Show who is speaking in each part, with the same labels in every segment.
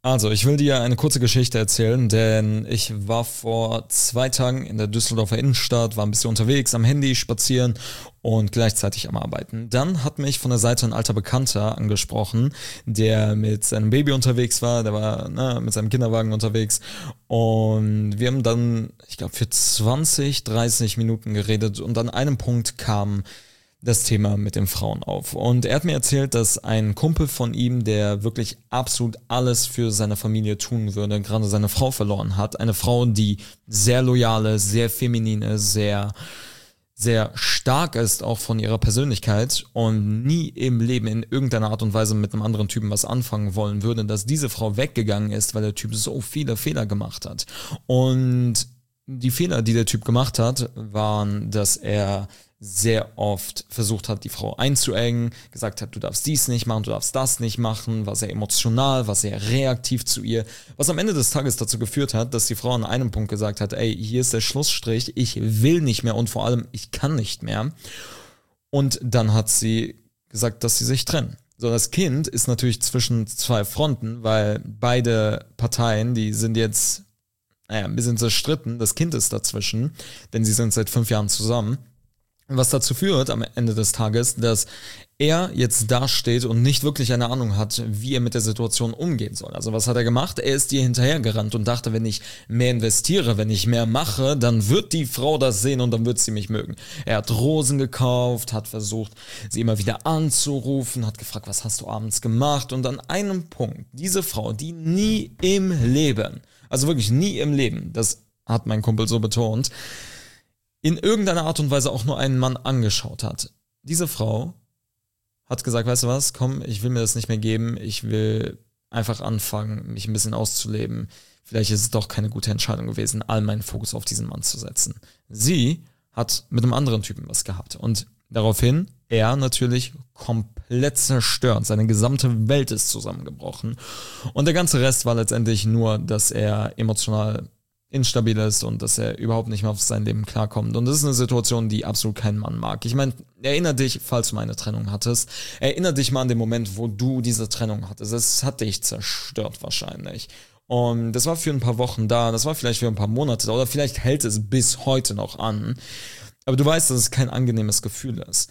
Speaker 1: Also, ich will dir eine kurze Geschichte erzählen, denn ich war vor 2 Tagen in der Düsseldorfer Innenstadt, war ein bisschen unterwegs, am Handy spazieren und gleichzeitig am Arbeiten. Dann hat mich von der Seite ein alter Bekannter angesprochen, der mit seinem Baby unterwegs war, der war mit seinem Kinderwagen unterwegs und wir haben dann, ich glaube, für 20, 30 Minuten geredet und an einem Punkt kam das Thema mit den Frauen auf. Und er hat mir erzählt, dass ein Kumpel von ihm, der wirklich absolut alles für seine Familie tun würde, gerade seine Frau verloren hat. Eine Frau, die sehr loyale, sehr feminine, sehr, sehr stark ist, auch von ihrer Persönlichkeit und nie im Leben in irgendeiner Art und Weise mit einem anderen Typen was anfangen wollen würde, dass diese Frau weggegangen ist, weil der Typ so viele Fehler gemacht hat. Und die Fehler, die der Typ gemacht hat, waren, dass er sehr oft versucht hat, die Frau einzuengen, gesagt hat, du darfst dies nicht machen, du darfst das nicht machen, war sehr emotional, war sehr reaktiv zu ihr, was am Ende des Tages dazu geführt hat, dass die Frau an einem Punkt gesagt hat, ey, hier ist der Schlussstrich, ich will nicht mehr und vor allem, ich kann nicht mehr. Und dann hat sie gesagt, dass sie sich trennen. So, das Kind ist natürlich zwischen zwei Fronten, weil beide Parteien, die sind jetzt, ein bisschen zerstritten, das Kind ist dazwischen, denn sie sind seit 5 Jahren zusammen. Was dazu führt am Ende des Tages, dass er jetzt dasteht und nicht wirklich eine Ahnung hat, wie er mit der Situation umgehen soll. Also was hat er gemacht? Er ist ihr hinterhergerannt und dachte, wenn ich mehr investiere, wenn ich mehr mache, dann wird die Frau das sehen und dann wird sie mich mögen. Er hat Rosen gekauft, hat versucht, sie immer wieder anzurufen, hat gefragt, was hast du abends gemacht? Und an einem Punkt, diese Frau, die nie im Leben, also wirklich nie im Leben, das hat mein Kumpel so betont, in irgendeiner Art und Weise auch nur einen Mann angeschaut hat. Diese Frau hat gesagt, weißt du was, komm, ich will mir das nicht mehr geben, ich will einfach anfangen, mich ein bisschen auszuleben. Vielleicht ist es doch keine gute Entscheidung gewesen, all meinen Fokus auf diesen Mann zu setzen. Sie hat mit einem anderen Typen was gehabt und daraufhin, er natürlich komplett zerstört, seine gesamte Welt ist zusammengebrochen und der ganze Rest war letztendlich nur, dass er emotional instabil ist und dass er überhaupt nicht mehr auf sein Leben klarkommt. Und das ist eine Situation, die absolut kein Mann mag. Ich meine, erinnere dich, falls du mal eine Trennung hattest, erinnere dich mal an den Moment, wo du diese Trennung hattest. Es hat dich zerstört wahrscheinlich. Und das war für ein paar Wochen da, das war vielleicht für ein paar Monate da oder vielleicht hält es bis heute noch an. Aber du weißt, dass es kein angenehmes Gefühl ist.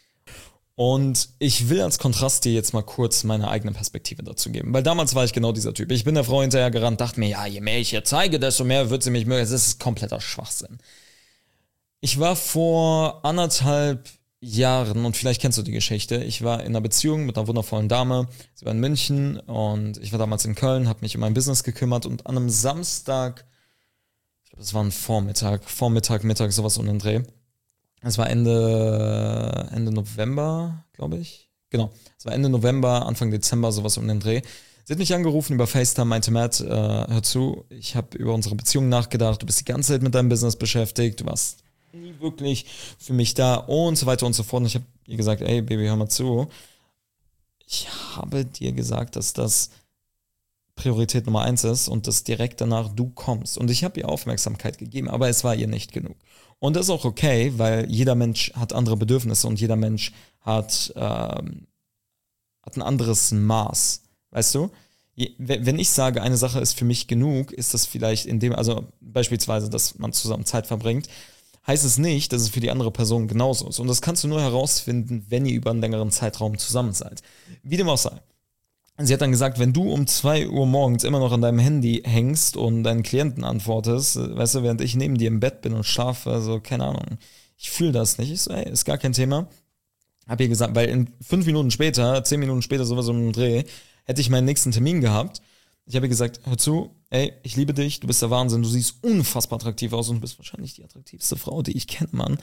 Speaker 1: Und ich will als Kontrast dir jetzt mal kurz meine eigene Perspektive dazu geben. Weil damals war ich genau dieser Typ. Ich bin der Frau hinterher gerannt, dachte mir, ja, je mehr ich ihr zeige, desto mehr wird sie mich mögen. Das ist kompletter Schwachsinn. Ich war vor 1,5 Jahren, und vielleicht kennst du die Geschichte, ich war in einer Beziehung mit einer wundervollen Dame. Sie war in München und ich war damals in Köln, habe mich um mein Business gekümmert und an einem Samstag, ich glaube, das war ein Vormittag, Mittag, sowas um den Dreh. Es war Ende November, glaube ich. Genau, es war Ende November, Anfang Dezember, sowas um den Dreh. Sie hat mich angerufen über FaceTime, meinte, Matt, hör zu, ich habe über unsere Beziehung nachgedacht, du bist die ganze Zeit mit deinem Business beschäftigt, du warst nie wirklich für mich da und so weiter und so fort. Und ich habe ihr gesagt, ey Baby, hör mal zu, ich habe dir gesagt, dass das Priorität Nummer 1 ist und dass direkt danach du kommst. Und ich habe ihr Aufmerksamkeit gegeben, aber es war ihr nicht genug. Und das ist auch okay, weil jeder Mensch hat andere Bedürfnisse und jeder Mensch hat ein anderes Maß. Weißt du? Wenn ich sage, eine Sache ist für mich genug, ist das vielleicht in dem, also beispielsweise, dass man zusammen Zeit verbringt, heißt es nicht, dass es für die andere Person genauso ist. Und das kannst du nur herausfinden, wenn ihr über einen längeren Zeitraum zusammen seid. Wie dem auch sei. Sie hat dann gesagt, wenn du um 2 Uhr morgens immer noch an deinem Handy hängst und deinen Klienten antwortest, weißt du, während ich neben dir im Bett bin und schlafe, also keine Ahnung, ich fühle das nicht. Ich so, ey, ist gar kein Thema. Hab ihr gesagt, weil in 5 Minuten später, 10 Minuten später, sowas um den Dreh, hätte ich meinen nächsten Termin gehabt. Ich habe ihr gesagt, hör zu, ey, ich liebe dich, du bist der Wahnsinn, du siehst unfassbar attraktiv aus und du bist wahrscheinlich die attraktivste Frau, die ich kenne, Mann.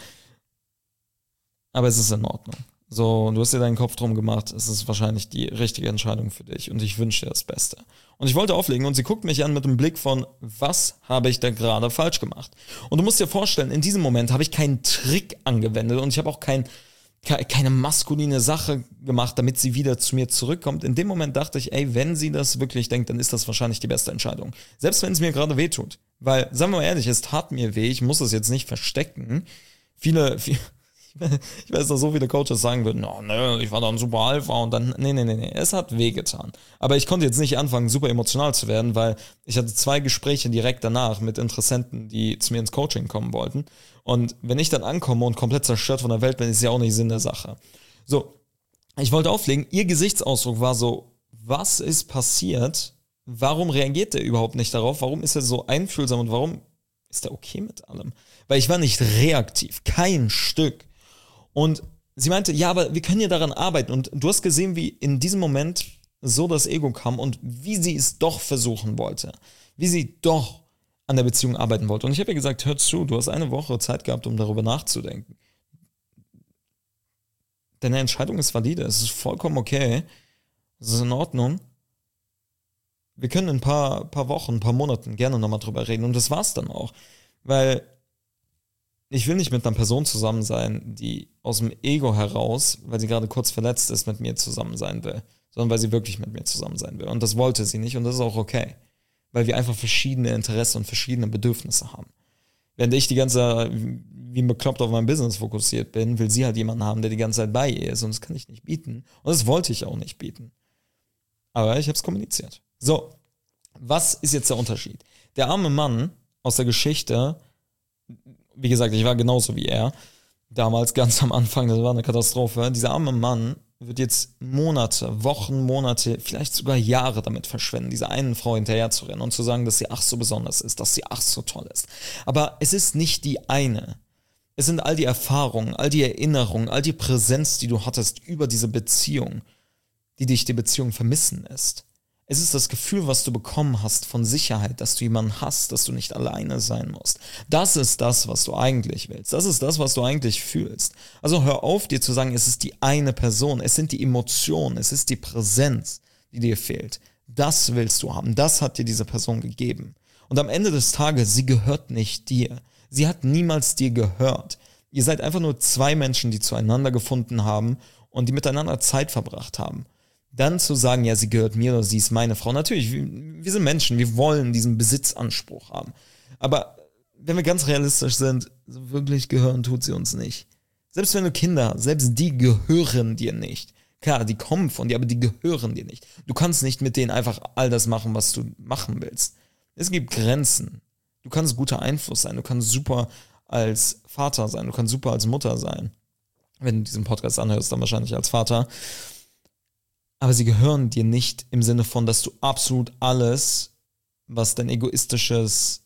Speaker 1: Aber es ist in Ordnung. So, du hast dir deinen Kopf drum gemacht, es ist wahrscheinlich die richtige Entscheidung für dich und ich wünsche dir das Beste. Und ich wollte auflegen und sie guckt mich an mit dem Blick von, was habe ich da gerade falsch gemacht? Und du musst dir vorstellen, in diesem Moment habe ich keinen Trick angewendet und ich habe auch keine maskuline Sache gemacht, damit sie wieder zu mir zurückkommt. In dem Moment dachte ich, ey, wenn sie das wirklich denkt, dann ist das wahrscheinlich die beste Entscheidung. Selbst wenn es mir gerade wehtut. Weil, sagen wir mal ehrlich, es tat mir weh, ich muss es jetzt nicht verstecken. Ich Ich weiß, dass so viele Coaches sagen würden, oh, ne, ich war dann super Alpha und dann, nee, es hat wehgetan. Aber ich konnte jetzt nicht anfangen, super emotional zu werden, weil ich hatte 2 Gespräche direkt danach mit Interessenten, die zu mir ins Coaching kommen wollten. Und wenn ich dann ankomme und komplett zerstört von der Welt bin, ist ja auch nicht Sinn der Sache. So, ich wollte auflegen, ihr Gesichtsausdruck war so, was ist passiert? Warum reagiert er überhaupt nicht darauf? Warum ist er so einfühlsam und warum ist er okay mit allem? Weil ich war nicht reaktiv, kein Stück. Und sie meinte, ja, aber wir können ja daran arbeiten. Und du hast gesehen, wie in diesem Moment so das Ego kam und wie sie es doch versuchen wollte. Wie sie doch an der Beziehung arbeiten wollte. Und ich habe ihr gesagt, hör zu, du hast eine Woche Zeit gehabt, um darüber nachzudenken. Deine Entscheidung ist valide, es ist vollkommen okay, es ist in Ordnung. Wir können in ein paar Wochen, ein paar Monaten gerne nochmal drüber reden und das war's dann auch. Weil ich will nicht mit einer Person zusammen sein, die aus dem Ego heraus, weil sie gerade kurz verletzt ist, mit mir zusammen sein will, sondern weil sie wirklich mit mir zusammen sein will. Und das wollte sie nicht und das ist auch okay, weil wir einfach verschiedene Interessen und verschiedene Bedürfnisse haben. Während ich die ganze Zeit wie bekloppt auf mein Business fokussiert bin, will sie halt jemanden haben, der die ganze Zeit bei ihr ist und das kann ich nicht bieten. Und das wollte ich auch nicht bieten. Aber ich habe es kommuniziert. So, was ist jetzt der Unterschied? Der arme Mann aus der Geschichte, wie gesagt, ich war genauso wie er, damals ganz am Anfang, das war eine Katastrophe, dieser arme Mann wird jetzt Monate, Wochen, Monate, vielleicht sogar Jahre damit verschwenden, dieser einen Frau hinterher zu rennen und zu sagen, dass sie ach so besonders ist, dass sie ach so toll ist. Aber es ist nicht die eine. Es sind all die Erfahrungen, all die Erinnerungen, all die Präsenz, die du hattest über diese Beziehung, die dich die Beziehung vermissen lässt. Es ist das Gefühl, was du bekommen hast von Sicherheit, dass du jemanden hast, dass du nicht alleine sein musst. Das ist das, was du eigentlich willst. Das ist das, was du eigentlich fühlst. Also hör auf, dir zu sagen, es ist die eine Person, es sind die Emotionen, es ist die Präsenz, die dir fehlt. Das willst du haben, das hat dir diese Person gegeben. Und am Ende des Tages, sie gehört nicht dir. Sie hat niemals dir gehört. Ihr seid einfach nur 2 Menschen, die zueinander gefunden haben und die miteinander Zeit verbracht haben. Dann zu sagen, ja, sie gehört mir oder sie ist meine Frau. Natürlich, wir sind Menschen, wir wollen diesen Besitzanspruch haben. Aber wenn wir ganz realistisch sind, so wirklich gehören tut sie uns nicht. Selbst wenn du Kinder hast, selbst die gehören dir nicht. Klar, die kommen von dir, aber die gehören dir nicht. Du kannst nicht mit denen einfach all das machen, was du machen willst. Es gibt Grenzen. Du kannst guter Einfluss sein, du kannst super als Vater sein, du kannst super als Mutter sein. Wenn du diesen Podcast anhörst, dann wahrscheinlich als Vater. Aber sie gehören dir nicht im Sinne von, dass du absolut alles, was dein egoistisches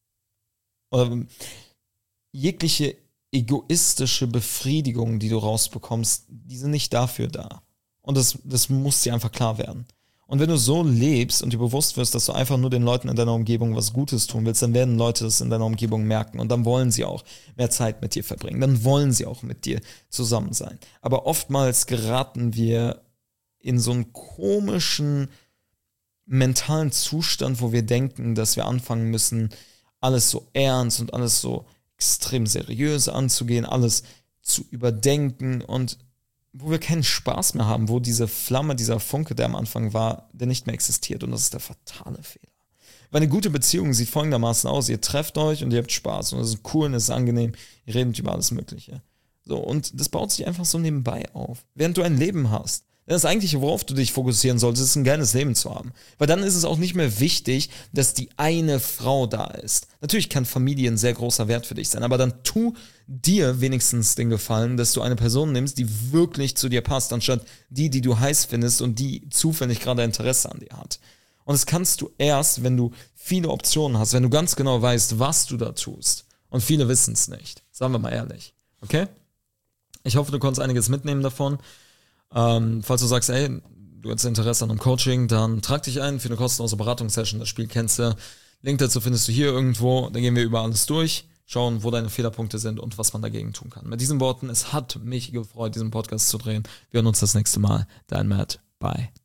Speaker 1: oder jegliche egoistische Befriedigung, die du rausbekommst, die sind nicht dafür da. Und das muss dir einfach klar werden. Und wenn du so lebst und dir bewusst wirst, dass du einfach nur den Leuten in deiner Umgebung was Gutes tun willst, dann werden Leute das in deiner Umgebung merken und dann wollen sie auch mehr Zeit mit dir verbringen. Dann wollen sie auch mit dir zusammen sein. Aber oftmals geraten wir in so einen komischen mentalen Zustand, wo wir denken, dass wir anfangen müssen, alles so ernst und alles so extrem seriös anzugehen, alles zu überdenken und wo wir keinen Spaß mehr haben, wo diese Flamme, dieser Funke, der am Anfang war, der nicht mehr existiert und das ist der fatale Fehler. Weil eine gute Beziehung sieht folgendermaßen aus, ihr trefft euch und ihr habt Spaß und es ist cool und es ist angenehm, ihr redet über alles Mögliche. So, und das baut sich einfach so nebenbei auf, während du ein Leben hast. Das Eigentliche, worauf du dich fokussieren solltest, ist ein geiles Leben zu haben. Weil dann ist es auch nicht mehr wichtig, dass die eine Frau da ist. Natürlich kann Familie ein sehr großer Wert für dich sein, aber dann tu dir wenigstens den Gefallen, dass du eine Person nimmst, die wirklich zu dir passt, anstatt die du heiß findest und die zufällig gerade Interesse an dir hat. Und das kannst du erst, wenn du viele Optionen hast, wenn du ganz genau weißt, was du da tust. Und viele wissen es nicht. Sagen wir mal ehrlich. Okay? Ich hoffe, du konntest einiges mitnehmen davon. Falls du sagst, ey, du hast Interesse an einem Coaching, dann trag dich ein für eine kostenlose Beratungssession. Das Spiel kennst du. Link dazu findest du hier irgendwo. Da gehen wir über alles durch, schauen, wo deine Fehlerpunkte sind und was man dagegen tun kann. Mit diesen Worten, es hat mich gefreut, diesen Podcast zu drehen. Wir hören uns das nächste Mal. Dein Matt. Bye.